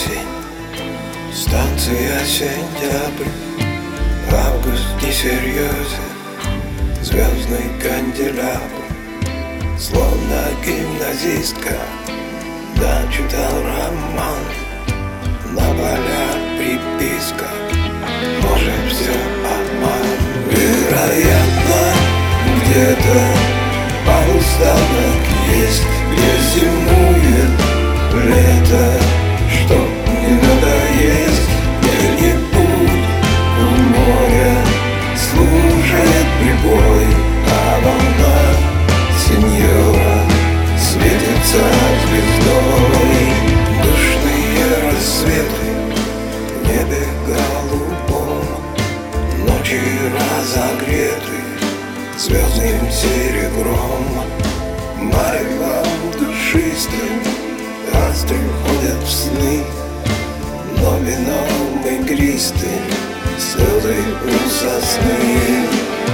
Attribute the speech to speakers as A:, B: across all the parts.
A: осень, станция сентябрь, август несерьезен, звездный канделябр. Словно гимназистка дочитал роман, на полях приписка, может все обман. Вероятно, где-то полустанок есть, где зимует лето, что не надоест. Где-нибудь у моря слушает прибой, а волна сеньора светится звездой. Душные рассветы в небе голубом, ночи разогреты звездным серебром. Маревом душистым астры ходят в сны, но вином игристым слезы у сосны.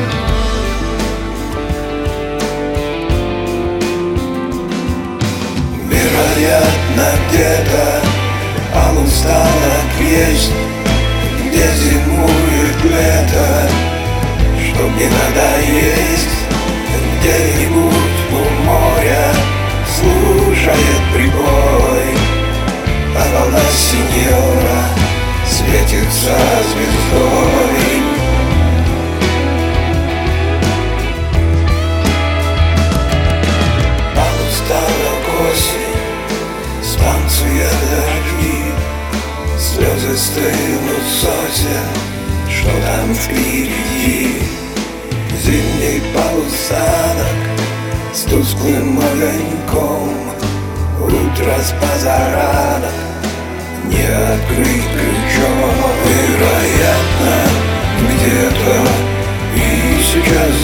A: Вероятно, где-то полустанок есть, где зимует лето, чтоб не надоесть. Где-нибудь у моря слушает прибой, а волна сеньора светится звездой. Полустанок осень, станция дожди, слезы стынут сосен, что там впереди. Зимний полустанок с тусклым огоньком, утро с позаранок не открыть ключом. Вероятно, где-то и сейчас